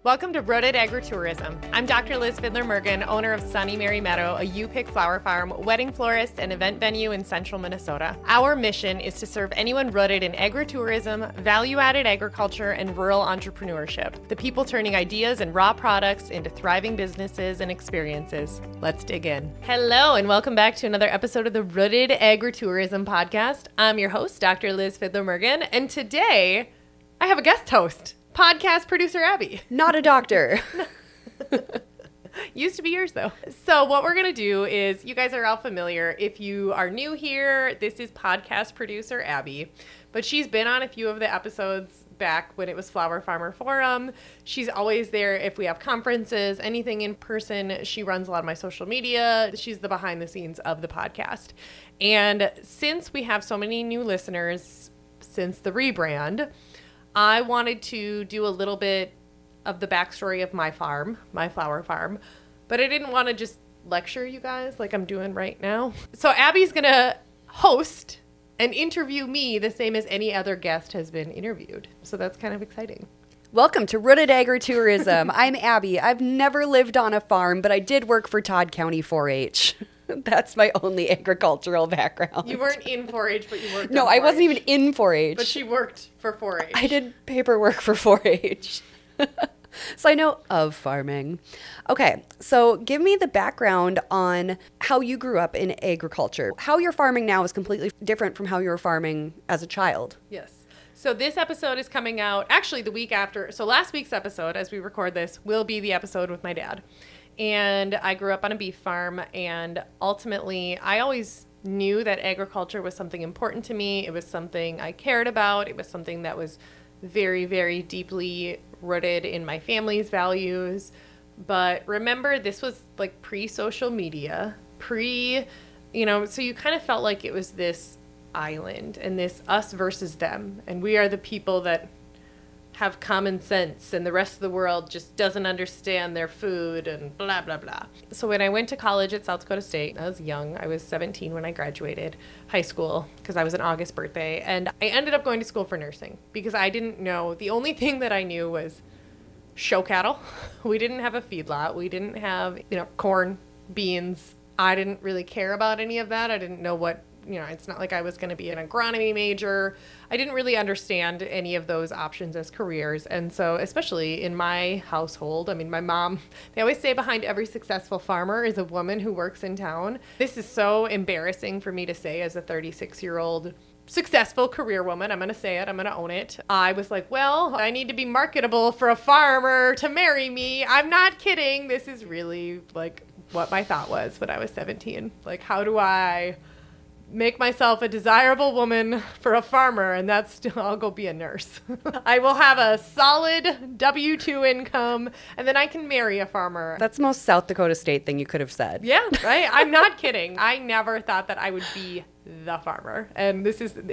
Welcome to Rooted Agritourism. I'm Dr. Liz Fidler-Mergen, owner of Sunny Mary Meadow, a U-Pick flower farm, wedding florist, and event venue in central Minnesota. Our mission is to serve anyone rooted in agritourism, value-added agriculture, and rural entrepreneurship. The people turning ideas and raw products into thriving businesses and experiences. Let's dig in. Hello, and welcome back to another episode of the Rooted Agritourism podcast. I'm your host, Dr. Liz Fidler-Mergen, and today I have a guest host. Podcast producer Abby. Not a doctor. Used to be yours, though. So what we're going to do is, you guys are all familiar. If you are new here, this is podcast producer Abby. But she's been on a few of the episodes back when it was Flower Farmer Forum. She's always there if we have conferences, anything in person. She runs a lot of my social media. She's the behind the scenes of the podcast. And since we have so many new listeners since the rebrand, I wanted to do a little bit of the backstory of my farm, my flower farm, but I didn't want to just lecture you guys like I'm doing right now. So Abby's going to host and interview me the same as any other guest has been interviewed. So that's kind of exciting. Welcome to Rooted Agritourism. I'm Abby. I've never lived on a farm, but I did work for Todd County 4-H. That's my only agricultural background. You weren't in 4-H, but you worked No, on 4-H. I wasn't even in 4-H. But she worked for 4-H. I did paperwork for 4-H. So I know of farming. Okay, so give me the background on how you grew up in agriculture. How you're farming now is completely different from how you were farming as a child. Yes. So this episode is coming out actually the week after. So last week's episode, as we record this, will be the episode with my dad. And I grew up on a beef farm, and ultimately I always knew that agriculture was something important to me. It was something I cared about. It was something that was very, very deeply rooted in my family's values. But remember, this was like pre-social media, so you kind of felt like it was this island and this us versus them. And we are the people that have common sense and the rest of the world just doesn't understand their food and blah, blah, blah. So when I went to college at South Dakota State, I was young. I was 17 when I graduated high school because I was an August birthday. And I ended up going to school for nursing because I didn't know. The only thing that I knew was show cattle. We didn't have a feedlot. We didn't have, corn, beans. I didn't really care about any of that. I didn't know what, it's not like I was going to be an agronomy major. I didn't really understand any of those options as careers. And so, especially in my household, my mom, they always say behind every successful farmer is a woman who works in town. This is so embarrassing for me to say as a 36-year-old successful career woman. I'm going to say it. I'm going to own it. I was like, well, I need to be marketable for a farmer to marry me. I'm not kidding. This is really like what my thought was when I was 17. Like, how do I make myself a desirable woman for a farmer, and I'll go be a nurse. I will have a solid W-2 income, and then I can marry a farmer. That's the most South Dakota State thing you could have said. Yeah, right? I'm not kidding. I never thought that I would be the farmer. And this is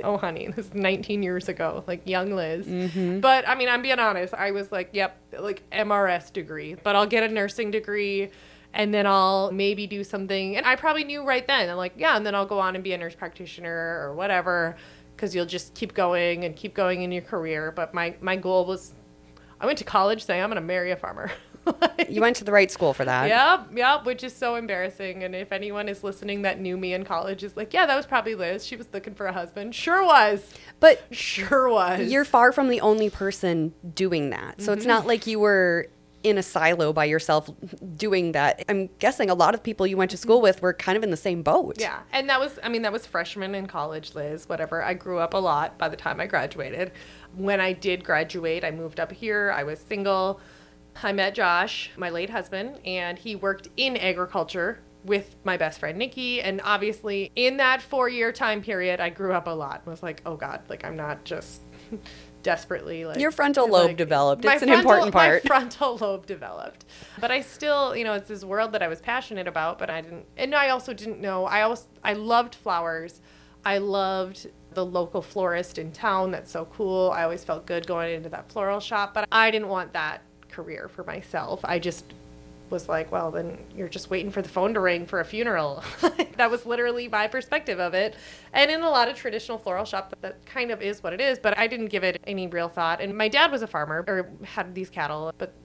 19 years ago, like young Liz. Mm-hmm. But, I'm being honest. I was like, yep, like MRS degree, but I'll get a nursing degree. And then I'll maybe do something. And I probably knew right then. I'm like, yeah, and then I'll go on and be a nurse practitioner or whatever, because you'll just keep going in your career. But my goal was, I went to college saying I'm going to marry a farmer. You went to the right school for that. Yep, which is so embarrassing. And if anyone is listening that knew me in college is like, yeah, that was probably Liz. She was looking for a husband. Sure was. But sure was. You're far from the only person doing that. So It's not like you were in a silo by yourself doing that. I'm guessing a lot of people you went to school with were kind of in the same boat. Yeah. And that was freshman in college, Liz, whatever. I grew up a lot by the time I graduated. When I did graduate, I moved up here. I was single. I met Josh, my late husband, and he worked in agriculture with my best friend, Nikki. And obviously in that 4-year time period, I grew up a lot. I was like, oh God, like I'm not just desperately like your frontal lobe developed. It's an important part. My frontal lobe developed. But I still, it's this world that I was passionate about, but I also didn't know. I loved flowers. I loved the local florist in town. That's so cool. I always felt good going into that floral shop, but I didn't want that career for myself. I just was like, well, then you're just waiting for the phone to ring for a funeral. That was literally my perspective of it. And in a lot of traditional floral shop, that kind of is what it is, but I didn't give it any real thought. And my dad was a farmer, or had these cattle, but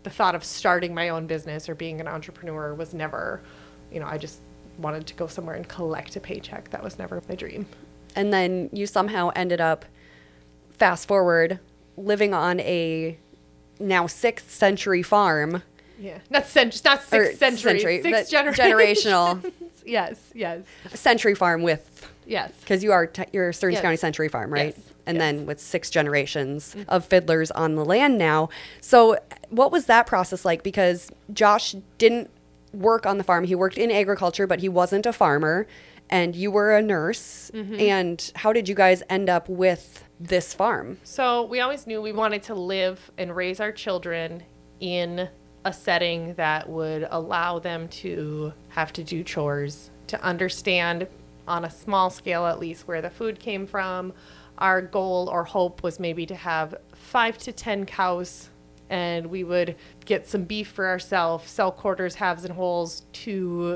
the thought of starting my own business or being an entrepreneur was never, I just wanted to go somewhere and collect a paycheck. That was never my dream. And then you somehow ended up, fast forward, living on a now 6th century farm. Yeah, not sixth century, 6 generational. Yes. Century farm with. Yes. Because you're Stearns County Century Farm, right? Yes. And then with 6 generations of fiddlers on the land now. So what was that process like? Because Josh didn't work on the farm. He worked in agriculture, but he wasn't a farmer. And you were a nurse. And how did you guys end up with this farm? So we always knew we wanted to live and raise our children in a setting that would allow them to have to do chores, to understand on a small scale at least where the food came from. Our goal or hope was maybe to have 5 to 10 cows, and we would get some beef for ourselves, sell quarters, halves, and wholes to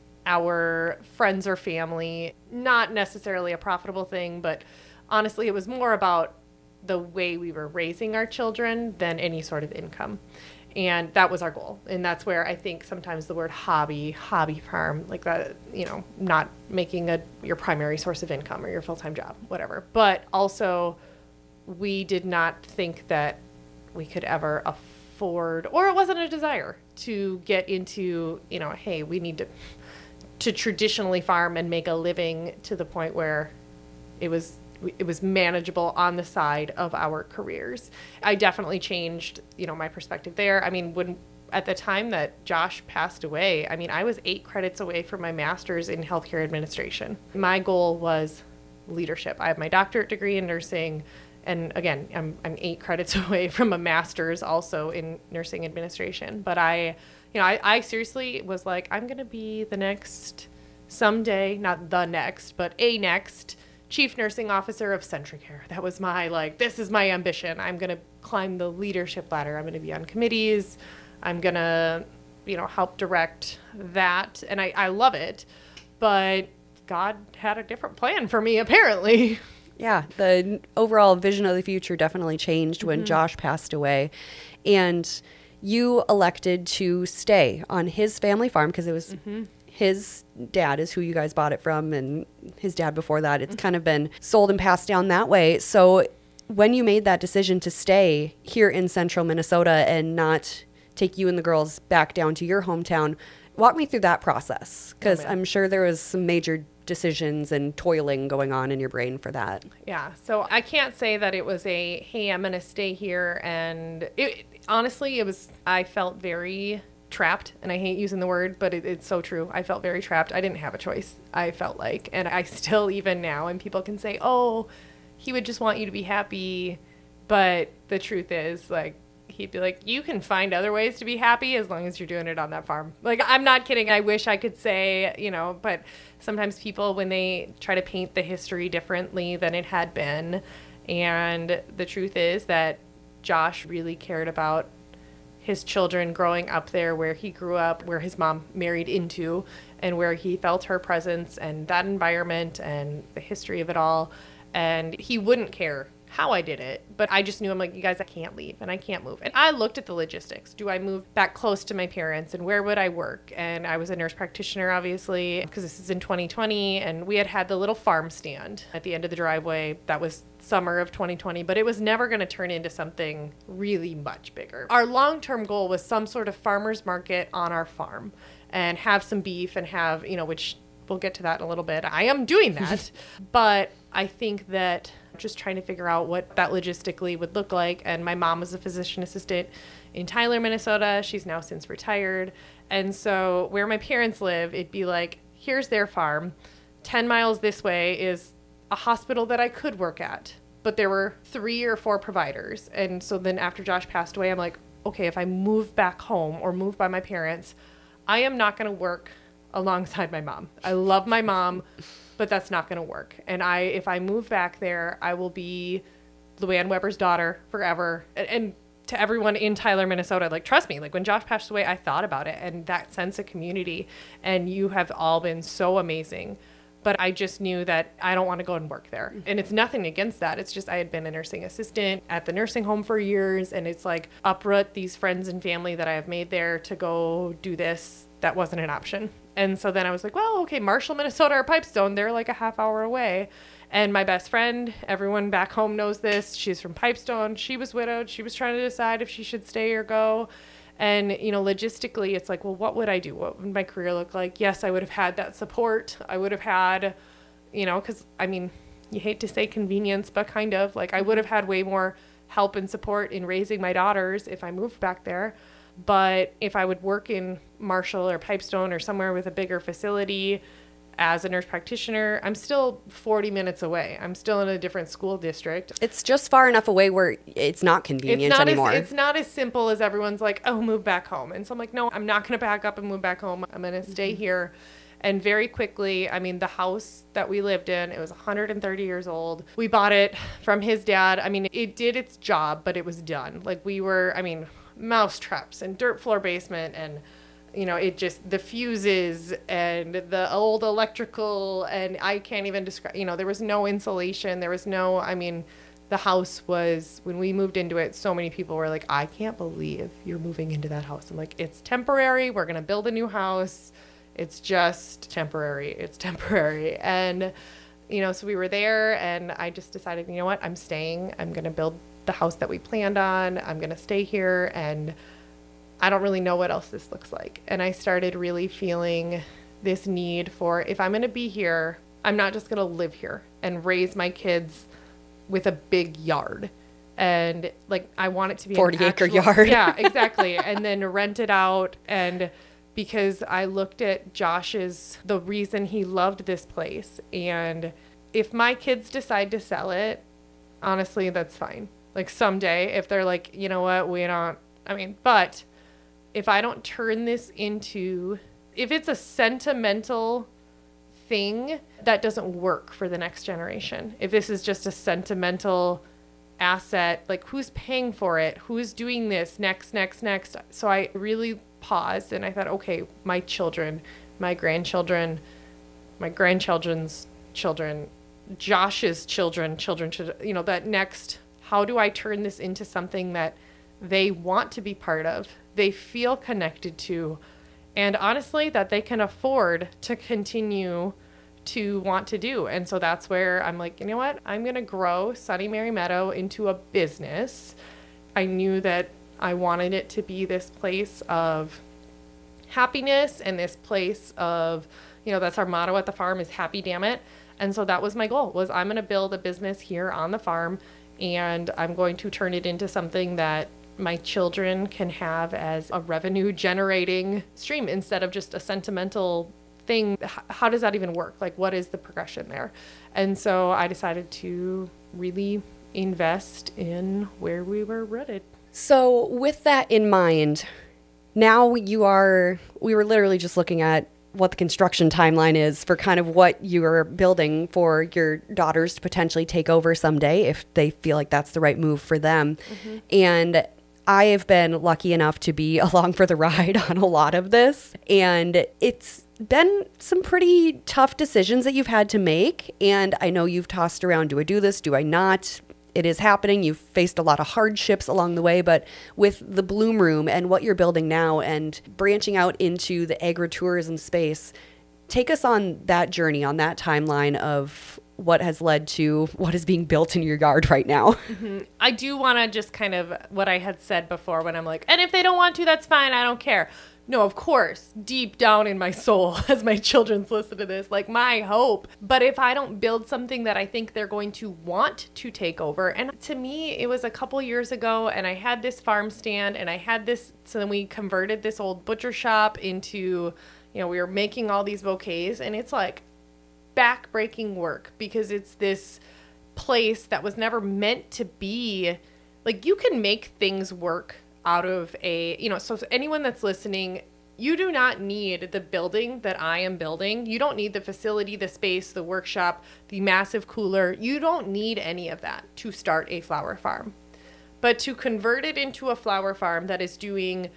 our friends or family. Not necessarily a profitable thing, but honestly, it was more about the way we were raising our children than any sort of income. And that was our goal. And that's where I think sometimes the word hobby farm, like that, not making your primary source of income or your full-time job, whatever. But also, we did not think that we could ever afford, or it wasn't a desire to get into, hey, we need to traditionally farm and make a living to the point where it was manageable on the side of our careers. I definitely changed, my perspective there. I mean, at the time that Josh passed away, I was 8 credits away from my master's in healthcare administration. My goal was leadership. I have my doctorate degree in nursing, and again, I'm 8 credits away from a master's also in nursing administration. But I seriously was like, I'm going to be the next, someday, not the next, but a next chief nursing officer of CentraCare. That was this is my ambition. I'm going to climb the leadership ladder. I'm going to be on committees. I'm going to, help direct that. And I love it. But God had a different plan for me, apparently. Yeah, the overall vision of the future definitely changed when Josh passed away. And you elected to stay on his family farm because it was his dad is who you guys bought it from, and his dad before that. It's kind of been sold and passed down that way. So when you made that decision to stay here in central Minnesota and not take you and the girls back down to your hometown, walk me through that process, because I'm sure there was some major decisions and toiling going on in your brain for that. Yeah. So I can't say that it was hey, I'm going to stay here. And honestly, I felt very trapped, and I hate using the word, but it's so true. I felt very trapped. I didn't have a choice, I felt like. And I still, even now, and people can say, oh, he would just want you to be happy. But the truth is, he'd be like, you can find other ways to be happy as long as you're doing it on that farm. I'm not kidding. I wish I could say, but sometimes people, when they try to paint the history differently than it had been, and the truth is that Josh really cared about his children growing up there where he grew up, where his mom married into, and where he felt her presence and that environment and the history of it all. And he wouldn't care how I did it, but I just knew, I'm like, you guys, I can't leave and I can't move. And I looked at the logistics. Do I move back close to my parents, and where would I work? And I was a nurse practitioner, obviously, because this is in 2020, and we had the little farm stand at the end of the driveway. That was summer of 2020, but it was never going to turn into something really much bigger. Our long-term goal was some sort of farmer's market on our farm and have some beef and have, which we'll get to that in a little bit. I am doing that, but I think that just trying to figure out what that logistically would look like. And my mom was a physician assistant in Tyler, Minnesota. She's now since retired. And so where my parents live, it'd be like, here's their farm. 10 miles this way is a hospital that I could work at. But there were 3 or 4 providers. And so then after Josh passed away, I'm like, okay, if I move back home or move by my parents, I am not going to work alongside my mom. I love my mom, but that's not going to work. And if I move back there, I will be Luann Weber's daughter forever. And to everyone in Tyler, Minnesota, trust me, when Josh passed away, I thought about it and that sense of community. And you have all been so amazing. but I just knew that I don't want to go and work there. And it's nothing against that. It's just I had been a nursing assistant at the nursing home for years, and it's like uproot these friends and family that I have made there to go do this. That wasn't an option. And so then I was like, well, okay, Marshall, Minnesota or Pipestone, they're like a half hour away. And my best friend, everyone back home knows this, she's from Pipestone. She was widowed. She was trying to decide if she should stay or go. And, you know, logistically, it's like, well, what would I do? What would my career look like? Yes, I would have had that support. I would have had, you know, because, I mean, you hate to say convenience, but kind of. Like, I would have had way more help and support in raising my daughters if I moved back there. But if I would work in Marshall or Pipestone or somewhere with a bigger facility as a nurse practitioner, I'm still 40 minutes away. I'm still in a different school district. It's just far enough away where it's not convenient anymore. It's not as simple as everyone's like, oh, move back home. And so I'm like, no, I'm not going to pack up and move back home. I'm going to stay here. And very quickly, I mean, the house that we lived in, it was 130 years old. We bought it from his dad. I mean, it did its job, but it was done. Like we were, I mean, mouse traps and dirt floor basement and, you know, it just, the fuses and the old electrical, and I can't even describe, you know, there was no insulation. There was no, I mean, the house was, when we moved into it, so many people were like, I can't believe you're moving into that house. I'm like, it's temporary. We're going to build a new house. It's just temporary. It's temporary. And, you know, so we were there and I just decided, you know what, I'm staying. I'm going to build the house that we planned on. I'm going to stay here, and I don't really know what else this looks like. And I started really feeling this need for, if I'm going to be here, I'm not just going to live here and raise my kids with a big yard. And like, I want it to be 40-acre yard. Yeah, exactly. And then rent it out. And because I looked at the reason he loved this place. And if my kids decide to sell it, honestly, that's fine. Like someday, if they're like, you know what, but if I don't turn this into, if it's a sentimental thing, that doesn't work for the next generation. If this is just a sentimental asset, like who's paying for it? Who's doing this next? So I really paused and I thought, okay, my children, my grandchildren, my grandchildren's children, Josh's children, you know, that next, how do I turn this into something that they want to be part of, they feel connected to, and honestly, that they can afford to continue to want to do. And so that's where I'm like, you know what? I'm going to grow Sunny Mary Meadow into a business. I knew that I wanted it to be this place of happiness and this place of, you know, that's our motto at the farm is happy, damn it. And so that was my goal, was I'm going to build a business here on the farm, and I'm going to turn it into something that my children can have as a revenue generating stream instead of just a sentimental thing. How does that even work? Like, what is the progression there? And so I decided to really invest in where we were rooted. So with that in mind, now we were literally just looking at what the construction timeline is for kind of what you're building for your daughters to potentially take over someday if they feel like that's the right move for them. Mm-hmm. And I have been lucky enough to be along for the ride on a lot of this. And it's been some pretty tough decisions that you've had to make. And I know you've tossed around, do I do this? Do I not? It is happening. You've faced a lot of hardships along the way, but with the Bloom Room and what you're building now and branching out into the agritourism space, take us on that journey, on that timeline of what has led to what is being built in your yard right now. Mm-hmm. I do want to just kind of what I had said before when I'm like, and if they don't want to, that's fine. I don't care. No, of course, deep down in my soul, as my children's listen to this, like my hope. But if I don't build something that I think they're going to want to take over, and to me, it was a couple years ago, and I had this farm stand, and I had this, so then we converted this old butcher shop into, you know, we were making all these bouquets, and it's like back-breaking work because it's this place that was never meant to be, like, you can make things work out of a, you know, so anyone that's listening, you do not need the building that I am building. You don't need the facility, the space, the workshop, the massive cooler. You don't need any of that to start a flower farm. But to convert it into a flower farm that is doing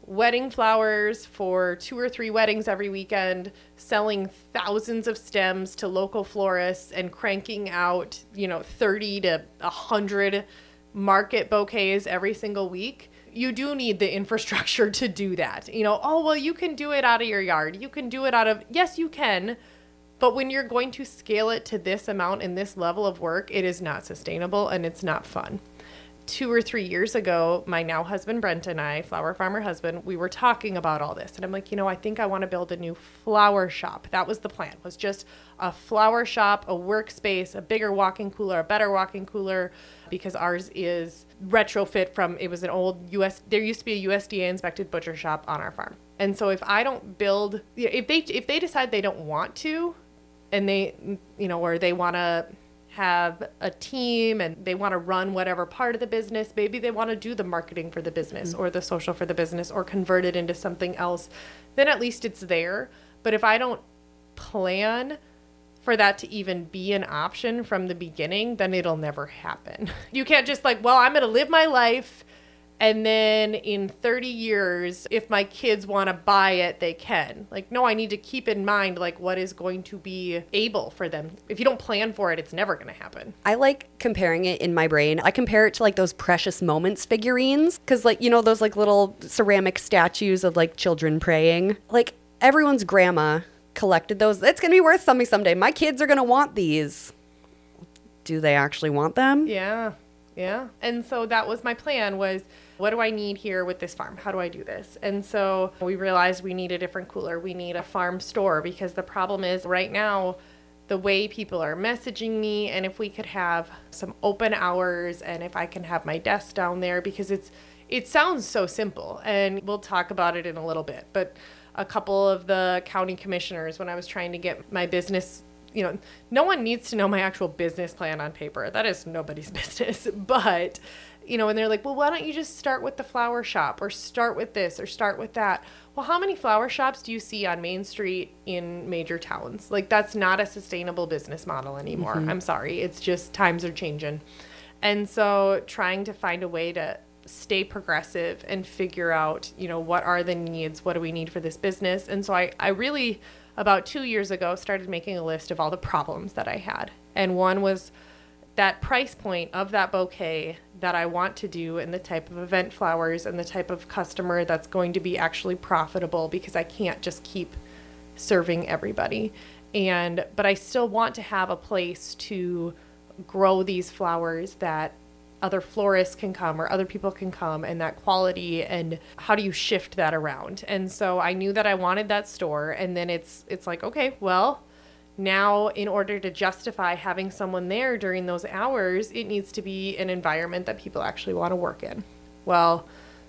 wedding flowers for 2 or 3 weddings every weekend, selling thousands of stems to local florists and cranking out, 30 to 100 market bouquets every single week. You do need the infrastructure to do that. Oh, well, you can do it out of your yard. You can do it yes, you can. But when you're going to scale it to this amount and this level of work, it is not sustainable and it's not fun. 2 or 3 years ago, my now husband, Brent, and I, flower farmer husband, we were talking about all this. And I'm like, I think I want to build a new flower shop. That was the plan, was just a flower shop, a workspace, a bigger walk-in cooler, a better walk-in cooler, because ours is retrofit from, it was an old there used to be a USDA inspected butcher shop on our farm. And so if I don't build, if they decide they don't want to, and they, or they want to have a team and they want to run whatever part of the business, maybe they want to do the marketing for the business or the social for the business or convert it into something else, then at least it's there. But if I don't plan for that to even be an option from the beginning, then it'll never happen. You can't just I'm going to live my life, and then in 30 years, if my kids want to buy it, they can. No, I need to keep in mind, what is going to be able for them. If you don't plan for it, it's never going to happen. I like comparing it in my brain. I compare it to those Precious Moments figurines. Because those little ceramic statues of children praying. Everyone's grandma collected those. It's going to be worth something someday. My kids are going to want these. Do they actually want them? Yeah. And so that was my plan, was what do I need here with this farm? How do I do this? And so we realized we need a different cooler. We need a farm store, because the problem is right now, the way people are messaging me, and if we could have some open hours, and if I can have my desk down there, because it sounds so simple, and we'll talk about it in a little bit. But a couple of the county commissioners, when I was trying to get my business, no one needs to know my actual business plan on paper. That is nobody's business. But, and they're like, well, why don't you just start with the flower shop, or start with this, or start with that? Well, how many flower shops do you see on Main Street in major towns? That's not a sustainable business model anymore. Mm-hmm. I'm sorry. It's just times are changing. And so trying to find a way to stay progressive and figure out, what are the needs? What do we need for this business? And so I really, about 2 years ago, started making a list of all the problems that I had. And one was that price point of that bouquet that I want to do, and the type of event flowers and the type of customer that's going to be actually profitable, because I can't just keep serving everybody. But I still want to have a place to grow these flowers that other florists can come or other people can come, and that quality, and how do you shift that around? And so I knew that I wanted that store, and then it's okay, well, now in order to justify having someone there during those hours, it needs to be an environment that people actually want to work in. Well,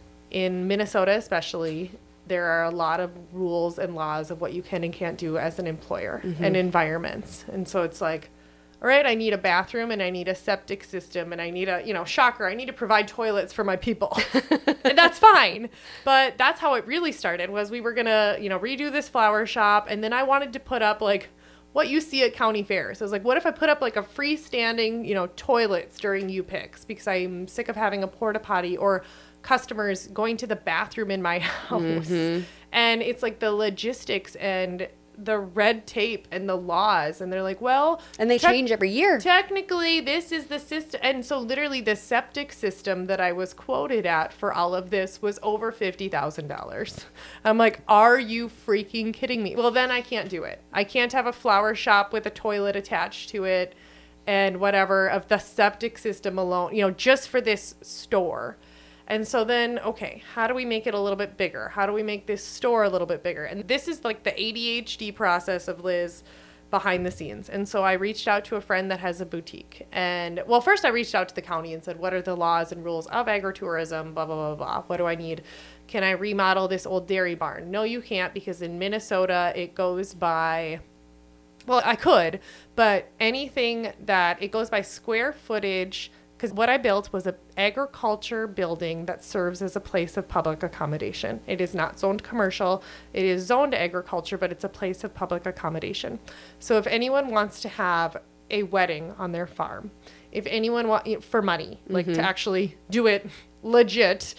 in Minnesota especially, there are a lot of rules and laws of what you can and can't do as an employer, mm-hmm. and environments. And so it's all right, I need a bathroom, and I need a septic system, and I need shocker, I need to provide toilets for my people. And that's fine. But that's how it really started, was we were going to, redo this flower shop. And then I wanted to put up what you see at county fairs. So I was what if I put up a freestanding, toilets during U-Picks, because I'm sick of having a porta potty or customers going to the bathroom in my house. Mm-hmm. And it's the logistics and the red tape and the laws, and they're well, and they change every year. Technically, this is the system. And so literally the septic system that I was quoted at for all of this was over $50,000. I'm are you freaking kidding me? Well, then I can't do it. I can't have a flower shop with a toilet attached to it and whatever of the septic system alone, just for this store. And so then, okay, how do we make it a little bit bigger? How do we make this store a little bit bigger? And this is the ADHD process of Liz behind the scenes. And so I reached out to a friend that has a boutique. And, well, first I reached out to the county and said, what are the laws and rules of agritourism, blah, blah, blah, blah. What do I need? Can I remodel this old dairy barn? No, you can't, because in Minnesota it goes by, well, I could, but anything that it goes by square footage. Because what I built was an agriculture building that serves as a place of public accommodation. It is not zoned commercial. It is zoned agriculture, but it's a place of public accommodation. So if anyone wants to have a wedding on their farm, if anyone wants for money, mm-hmm. To actually do it legit,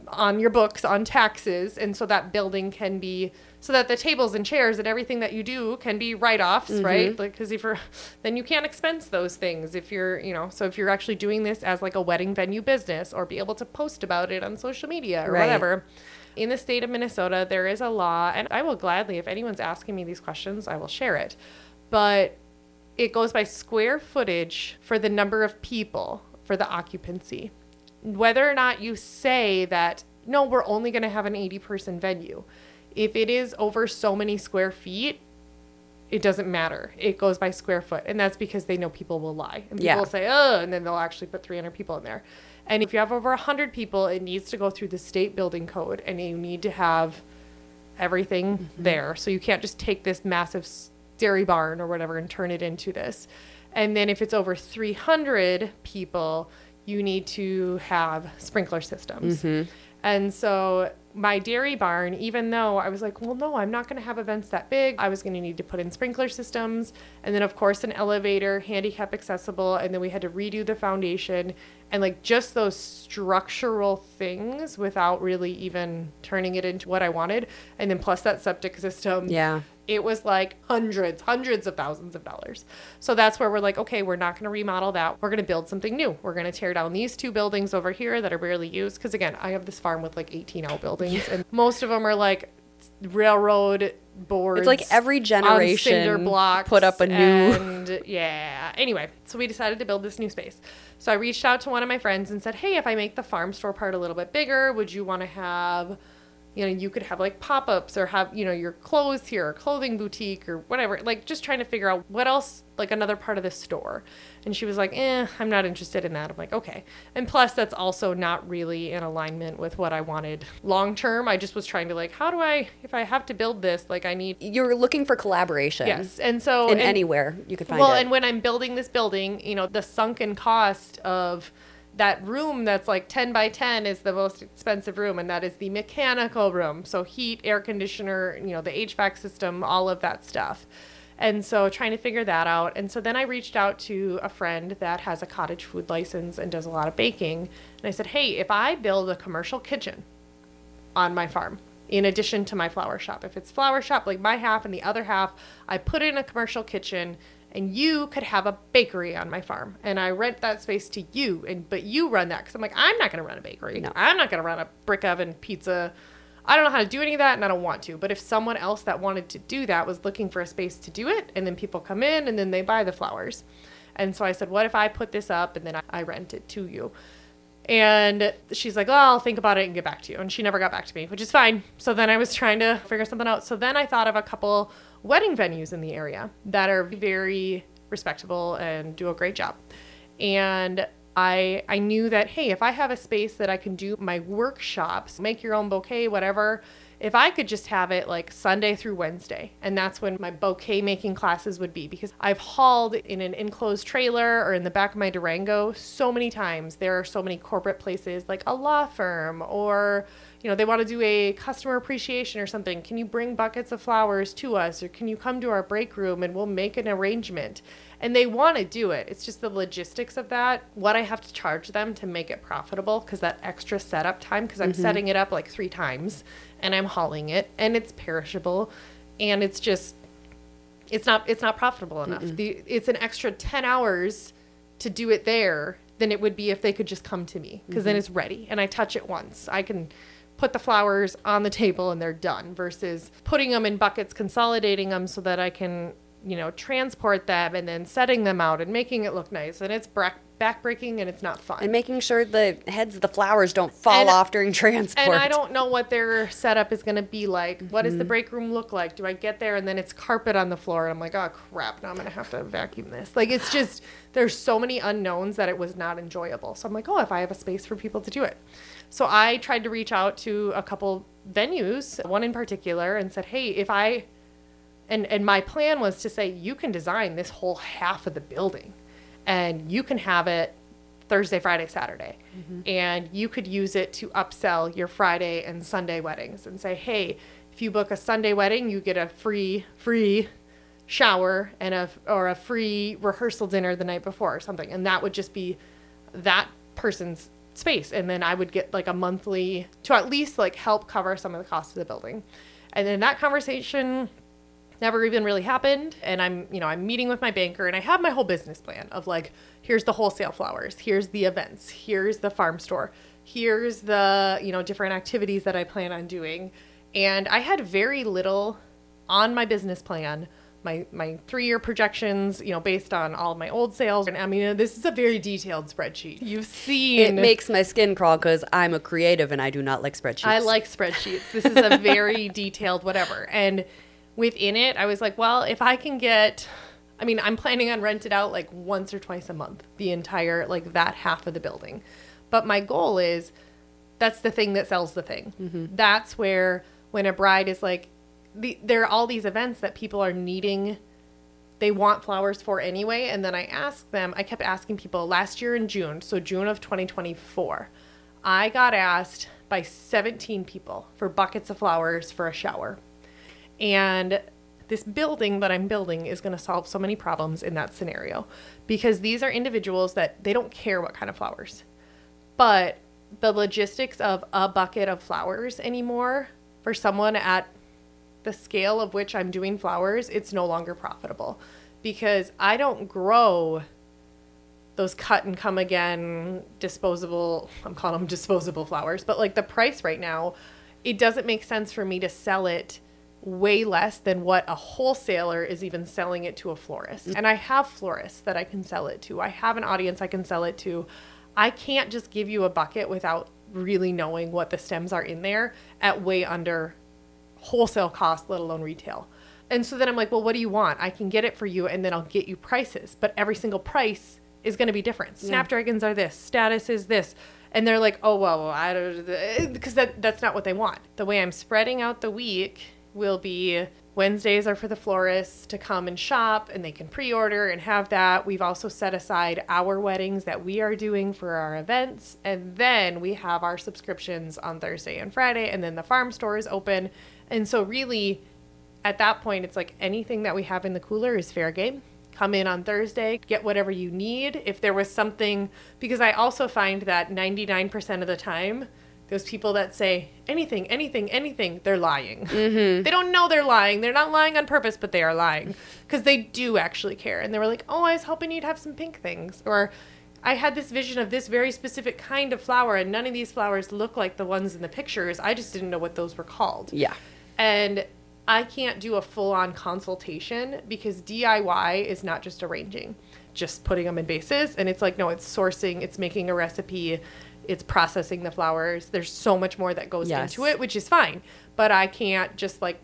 on your books on taxes. And so that building can be, so that the tables and chairs and everything that you do can be write-offs, right? Like, because then you can't expense those things if you're, so if you're actually doing this as like a wedding venue business, or be able to post about it on social media or whatever. In the state of Minnesota, there is a law, and I will gladly, if anyone's asking me these questions, I will share it. But it goes by square footage for the number of people for the occupancy. Whether or not you say that, no, we're only going to have an 80-person venue. If it is over so many square feet, it doesn't matter. It goes by square foot. And that's because they know people will lie. And people will say, oh, and then they'll actually put 300 people in there. And if you have over 100 people, it needs to go through the state building code, and you need to have everything there. So you can't just take this massive dairy barn or whatever and turn it into this. And then if it's over 300 people, you need to have sprinkler systems. And so my dairy barn, even though I was like, well, no, I'm not going to have events that big, I was going to need to put in sprinkler systems. And then, of course, an elevator, handicap accessible. And then we had to redo the foundation. And like just those structural things without really even turning it into what I wanted. And then plus that septic system. Yeah. It was like hundreds of thousands of dollars. So that's where we're like, okay, we're not going to remodel that. We're going to build something new. We're going to tear down these 2 buildings over here that are barely used. Because again, I have this farm with like 18 outbuildings, and most of them are like railroad boards. It's like every generation on cinder blocks, put up a new. And yeah. Anyway, so we decided to build this new space. So I reached out to one of my friends and said, hey, if I make the farm store part a little bit bigger, would you want to have, you could have like pop-ups, or have, your clothes here, or clothing boutique, or whatever, like just trying to figure out what else, like another part of the store. And she was like, I'm not interested in that. I'm like, okay. And plus that's also not really in alignment with what I wanted long term. I just was trying to like, if I have to build this, like You're looking for collaboration. Yes. And so anywhere you could find it. Well, and when I'm building this building, the sunken cost of that room that's like 10 by 10 is the most expensive room, and that is the mechanical room. So heat, air conditioner, the HVAC system, all of that stuff. And so trying to figure that out. And so then I reached out to a friend that has a cottage food license and does a lot of baking. And I said, hey, if I build a commercial kitchen on my farm, in addition to my flower shop, if it's flower shop, like my half and the other half, I put in a commercial kitchen, and you could have a bakery on my farm, and I rent that space to you, but you run that. Because I'm like, I'm not going to run a bakery. No. I'm not going to run a brick oven pizza. I don't know how to do any of that, and I don't want to. But if someone else that wanted to do that was looking for a space to do it, and then people come in, and then they buy the flowers. And so I said, what if I put this up, and then I rent it to you? And she's like, well, I'll think about it and get back to you. And she never got back to me, which is fine. So then I was trying to figure something out. So then I thought of a couple wedding venues in the area that are very respectable and do a great job. And I knew that, hey, if I have a space that I can do my workshops, make your own bouquet, whatever, if I could just have it like Sunday through Wednesday, and that's when my bouquet making classes would be, because I've hauled in an enclosed trailer or in the back of my Durango so many times. There are so many corporate places like a law firm, or they want to do a customer appreciation or something. Can you bring buckets of flowers to us, or can you come to our break room and we'll make an arrangement? And they want to do it. It's just the logistics of that, what I have to charge them to make it profitable, because that extra setup time, because I'm setting it up like 3 times and I'm hauling it, and it's perishable, and it's not profitable enough. It's an extra 10 hours to do it there than it would be if they could just come to me, because then it's ready and I touch it once. I can put the flowers on the table and they're done, versus putting them in buckets, consolidating them so that I can, transport them, and then setting them out and making it look nice. And it's backbreaking, and it's not fun. And making sure the heads of the flowers don't fall off during transport. And I don't know what their setup is going to be like. What does the break room look like? Do I get there and then it's carpet on the floor, and I'm like, oh crap, now I'm going to have to vacuum this. Like, it's just, there's so many unknowns that it was not enjoyable. So I'm like, oh, if I have a space for people to do it. So I tried to reach out to a couple venues, one in particular, and said, hey, if I, and my plan was to say, you can design this whole half of the building, and you can have it Thursday, Friday, Saturday. And you could use it to upsell your Friday and Sunday weddings, and say, hey, if you book a Sunday wedding, you get a free shower and a free rehearsal dinner the night before or something. And that would just be that person's space. And then I would get like a monthly to at least like help cover some of the costs of the building. And then that conversation never even really happened. And I'm meeting with my banker and I have my whole business plan of like, here's the wholesale flowers, here's the events, here's the farm store, here's the, different activities that I plan on doing. And I had very little on my business plan, my 3-year projections, based on all of my old sales. And I mean, this is a very detailed spreadsheet. You've seen. It makes my skin crawl because I'm a creative and I do not like spreadsheets. I like spreadsheets. This is a very detailed whatever. And within it, I was like, well, if I can I'm planning on rent it out like once or twice a month, the entire, like that half of the building. But my goal is, that's the thing that sells the thing. Mm-hmm. That's where, when a bride is like, there are all these events that people are needing, they want flowers for anyway. And then I kept asking people last year in June, so June of 2024, I got asked by 17 people for buckets of flowers for a shower. And this building that I'm building is going to solve so many problems in that scenario, because these are individuals that they don't care what kind of flowers, but the logistics of a bucket of flowers anymore for someone at the scale of which I'm doing flowers, it's no longer profitable, because I don't grow those cut and come again disposable, I'm calling them disposable flowers, but like the price right now, it doesn't make sense for me to sell it way less than what a wholesaler is even selling it to a florist. And I have florists that I can sell it to. I have an audience I can sell it to. I can't just give you a bucket without really knowing what the stems are in there at way under wholesale cost, let alone retail. And so then I'm like, well, what do you want? I can get it for you and then I'll get you prices, but every single price is going to be different. Snapdragons are this, status is this. And they're like, oh, well, I don't, because that's not what they want. The way I'm spreading out the week will be Wednesdays are for the florists to come and shop, and they can pre-order and have that. We've also set aside our weddings that we are doing for our events. And then we have our subscriptions on Thursday and Friday, and then the farm store is open. And so really at that point, it's like anything that we have in the cooler is fair game. Come in on Thursday, get whatever you need. If there was something, because I also find that 99% of the time, those people that say anything, they're lying. Mm-hmm. They don't know they're lying. They're not lying on purpose, but they are lying because they do actually care. And they were like, oh, I was hoping you'd have some pink things. Or I had this vision of this very specific kind of flower, and none of these flowers look like the ones in the pictures. I just didn't know what those were called. Yeah. And I can't do a full-on consultation because DIY is not just arranging, just putting them in vases. And it's like, no, it's sourcing, it's making a recipe, it's processing the flowers. There's so much more that goes into it, which is fine. But I can't just like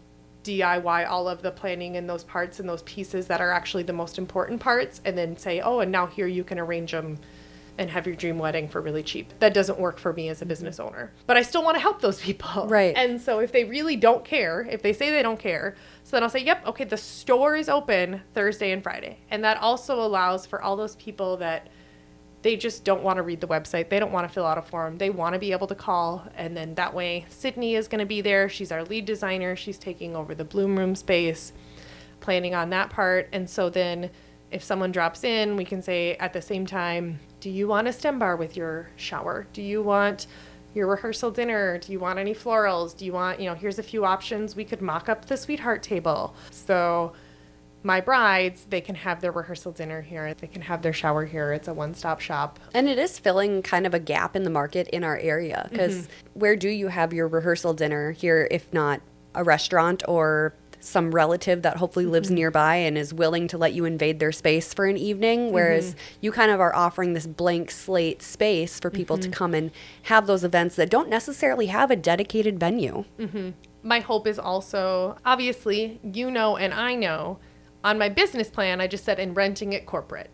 DIY all of the planning and those parts and those pieces that are actually the most important parts and then say, oh, and now here you can arrange them and have your dream wedding for really cheap. That doesn't work for me as a business owner. But I still want to help those people. Right. And so if they really don't care, if they say they don't care, so then I'll say, yep, okay, the store is open Thursday and Friday. And that also allows for all those people that they just don't want to read the website. They don't want to fill out a form. They want to be able to call. And then that way, Sydney is going to be there. She's our lead designer. She's taking over the bloom room space, planning on that part. And so then if someone drops in, we can say at the same time, do you want a stem bar with your shower? Do you want your rehearsal dinner? Do you want any florals? Do you want, here's a few options. We could mock up the sweetheart table. So my brides, they can have their rehearsal dinner here. They can have their shower here. It's a one-stop shop. And it is filling kind of a gap in the market in our area, because where do you have your rehearsal dinner here if not a restaurant or some relative that hopefully lives nearby and is willing to let you invade their space for an evening, whereas you kind of are offering this blank slate space for people to come and have those events that don't necessarily have a dedicated venue. My hope is also, obviously, and I know, on my business plan, I just said in renting it corporate.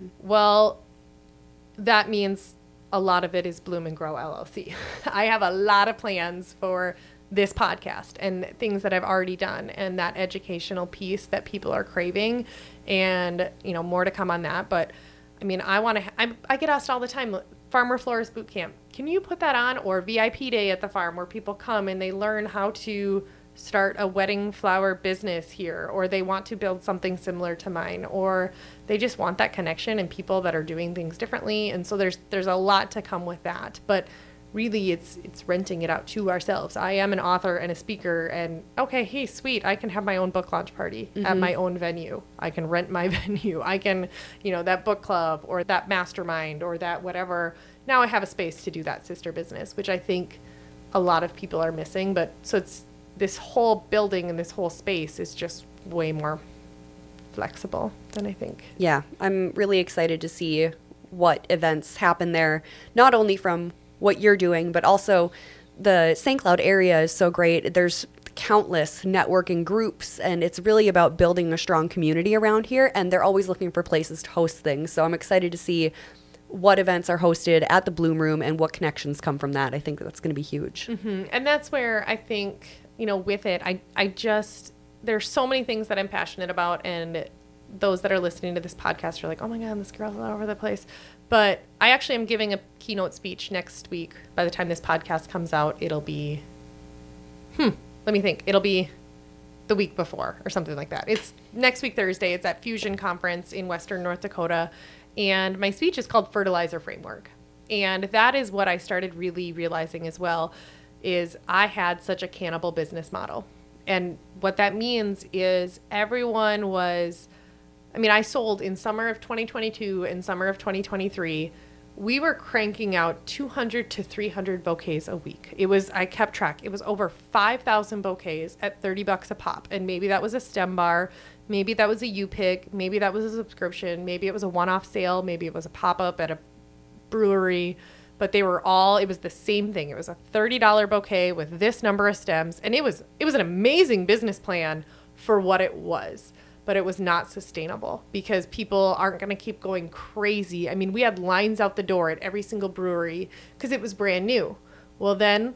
Well, that means a lot of it is Bloom and Grow LLC. I have a lot of plans for this podcast and things that I've already done and that educational piece that people are craving, and more to come on that. But I mean, I get asked all the time, Farmer Florist Boot Camp, can you put that on? Or VIP Day at the farm, where people come and they learn how to start a wedding flower business here, or they want to build something similar to mine, or they just want that connection and people that are doing things differently. And so there's a lot to come with that. But really it's renting it out to ourselves. I am an author and a speaker, and okay, hey, sweet, I can have my own book launch party at my own venue. I can rent my venue. I can, that book club or that mastermind or that whatever. Now I have a space to do that sister business, which I think a lot of people are missing. But so it's this whole building and this whole space is just way more flexible than I think. Yeah, I'm really excited to see what events happen there, not only from what you're doing, but also the St. Cloud area is so great. There's countless networking groups, and it's really about building a strong community around here, and they're always looking for places to host things. So I'm excited to see what events are hosted at the Bloom Room and what connections come from that. I think that's going to be huge. Mm-hmm. And that's where I think, with it, I just, there's so many things that I'm passionate about, and those that are listening to this podcast are like, oh my God, this girl's all over the place. But I actually am giving a keynote speech next week. By the time this podcast comes out, it'll be, let me think. It'll be the week before or something like that. It's next week, Thursday. It's at Fusion Conference in Western North Dakota. And my speech is called Fertilizer Framework. And that is what I started really realizing as well, is I had such a cannibal business model. And what that means is everyone was, I sold in summer of 2022 and summer of 2023. We were cranking out 200 to 300 bouquets a week. I kept track. It was over 5,000 bouquets at $30 a pop. And maybe that was a stem bar. Maybe that was a U-Pick. Maybe that was a subscription. Maybe it was a one-off sale. Maybe it was a pop-up at a brewery. But it was the same thing. It was a $30 bouquet with this number of stems. And it was an amazing business plan for what it was. But it was not sustainable because people aren't going to keep going crazy. We had lines out the door at every single brewery because it was brand new. Well, then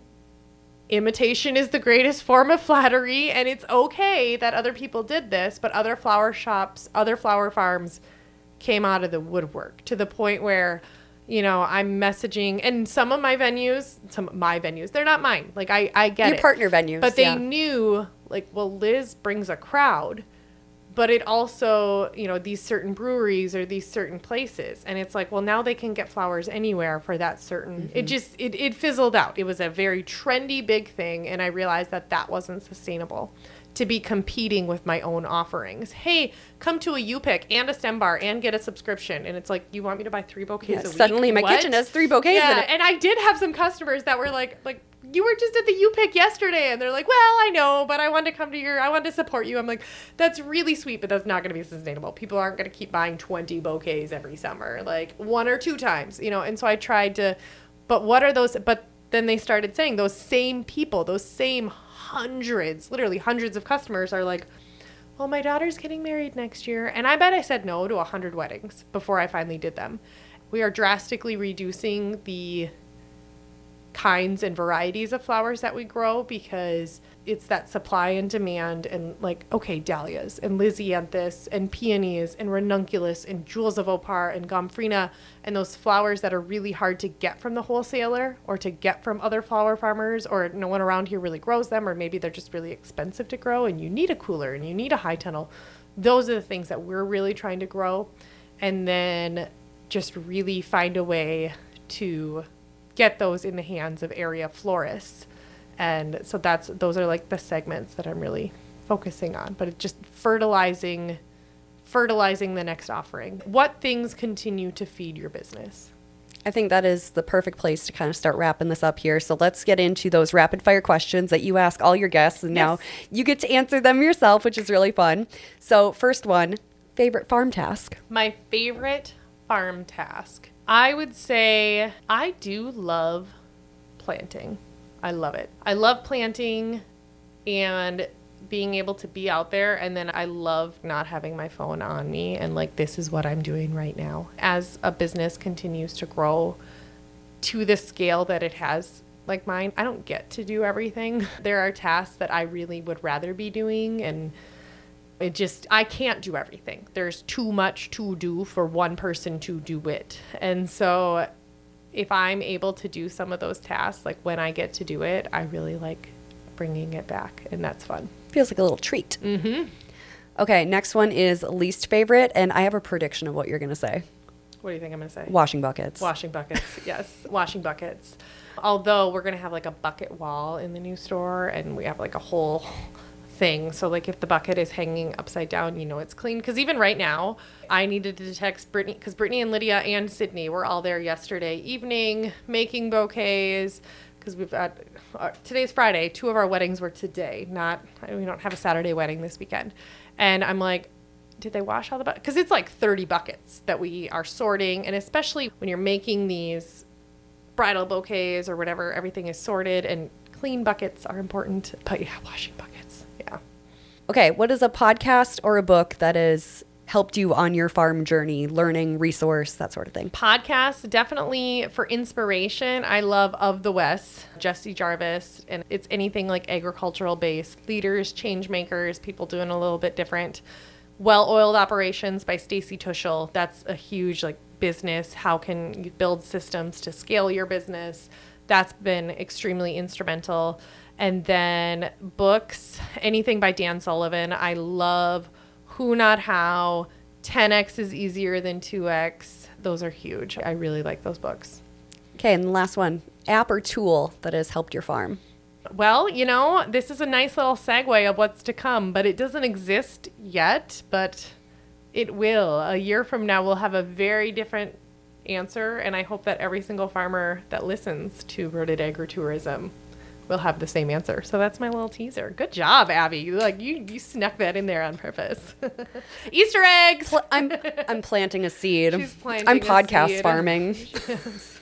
imitation is the greatest form of flattery, and it's okay that other people did this, but other flower shops, other flower farms came out of the woodwork to the point where, I'm messaging, and some of my venues, they're not mine. Like I get Your it. partner venues. But they knew, Liz brings a crowd. But it also, these certain breweries or these certain places. And it's like, well, now they can get flowers anywhere for that certain. It fizzled out. It was a very trendy, big thing. And I realized that wasn't sustainable to be competing with my own offerings. Hey, come to a U-Pick and a stem bar and get a subscription. And it's like, you want me to buy 3 bouquets a week? Suddenly my kitchen has 3 bouquets in it. And I did have some customers that were like, you were just at the U-Pick yesterday. And they're like, well, I know, but I wanted to support you. I'm like, that's really sweet, but that's not going to be sustainable. People aren't going to keep buying 20 bouquets every summer, like 1 or 2 times, And so I tried to, but what are those? But then they started saying those same people, those same literally hundreds of customers are like, well, my daughter's getting married next year. And I bet I said no to 100 weddings before I finally did them. We are drastically reducing the kinds and varieties of flowers that we grow because it's that supply and demand, and dahlias and lysianthus and peonies and ranunculus and jewels of opar and gomphrena, and those flowers that are really hard to get from the wholesaler or to get from other flower farmers, or no one around here really grows them, or maybe they're just really expensive to grow and you need a cooler and you need a high tunnel. Those are the things that we're really trying to grow, and then just really find a way to get those in the hands of area florists. And so those are the segments that I'm really focusing on, but it's just fertilizing the next offering. What things continue to feed your business? I think that is the perfect place to kind of start wrapping this up here. So let's get into those rapid fire questions that you ask all your guests, and now you get to answer them yourself, which is really fun. So first one, favorite farm task? My favorite farm task, I would say I do love planting. I love it. I love planting and being able to be out there. And then I love not having my phone on me and this is what I'm doing right now. As a business continues to grow to the scale that it has, like mine, I don't get to do everything. There are tasks that I really would rather be doing, and I can't do everything. There's too much to do for one person to do it. And so if I'm able to do some of those tasks, when I get to do it, I really bringing it back, and that's fun. Feels like a little treat. Mm-hmm. Okay, next one is least favorite, and I have a prediction of what you're going to say. What do you think I'm going to say? Washing buckets. Washing buckets, yes. Washing buckets. Although we're going to have like a bucket wall in the new store, and we have like a whole thing. So like if the bucket is hanging upside down, you know it's clean. Because even right now, I needed to text Brittany, because Brittany and Lydia and Sydney were all there yesterday evening making bouquets. Because we've got, today's Friday, 2 of our weddings were today. We don't have a Saturday wedding this weekend. And I'm like, did they wash all the buckets? Because it's like 30 buckets that we are sorting. And especially when you're making these bridal bouquets or whatever, everything is sorted, and clean buckets are important. But yeah, washing buckets. Yeah. Okay, what is a podcast or a book that has helped you on your farm journey, learning, resource, that sort of thing? Podcasts, definitely for inspiration. I love Of the West, Jesse Jarvis, and it's anything like agricultural based, leaders, change makers, people doing a little bit different. Well-Oiled Operations by Stacy Tuschl. That's a huge like business. How can you build systems to scale your business? That's been extremely instrumental. And then books, anything by Dan Sullivan. I love Who Not How, 10X is Easier Than 2X. Those are huge. I really like those books. Okay, and the last one, app or tool that has helped your farm? Well, you know, this is a nice little segue of what's to come, but it doesn't exist yet, but it will. A year from now, we'll have a very different answer, and I hope that every single farmer that listens to Rooted Agritourism will have the same answer. So that's my little teaser. Good job, Abby. You snuck that in there on purpose. Easter eggs. I'm planting a seed. She's planting I'm a podcast seed. farming. Yes.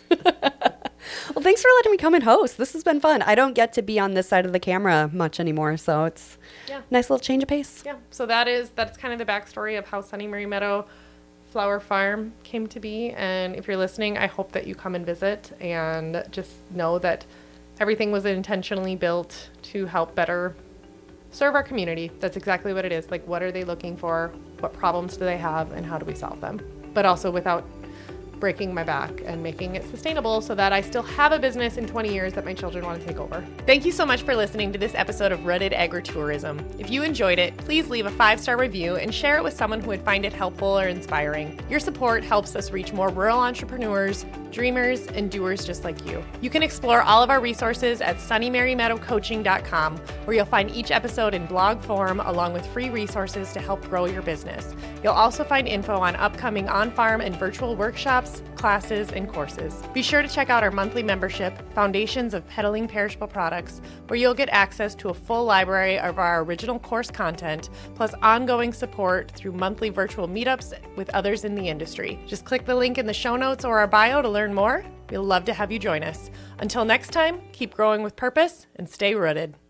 Well, thanks for letting me come and host. This has been fun. I don't get to be on this side of the camera much anymore, so it's Yeah. nice little change of pace. Yeah. So that's kind of the backstory of how Sunny Mary Meadow Flower Farm came to be. And if you're listening, I hope that you come and visit, and just know that everything was intentionally built to help better serve our community. That's exactly what it is. Like, what are they looking for? What problems do they have? And how do we solve them? But also without breaking my back, and making it sustainable so that I still have a business in 20 years that my children want to take over. Thank you so much for listening to this episode of Rooted Agritourism. If you enjoyed it, please leave a 5-star review and share it with someone who would find it helpful or inspiring. Your support helps us reach more rural entrepreneurs, dreamers, and doers just like you. You can explore all of our resources at sunnymarymeadowcoaching.com, where you'll find each episode in blog form along with free resources to help grow your business. You'll also find info on upcoming on-farm and virtual workshops, classes, and courses. Be sure to check out our monthly membership, Foundations of Peddling Perishable Products, where you'll get access to a full library of our original course content, plus ongoing support through monthly virtual meetups with others in the industry. Just click the link in the show notes or our bio to learn more. We'd love to have you join us. Until next time, keep growing with purpose and stay rooted.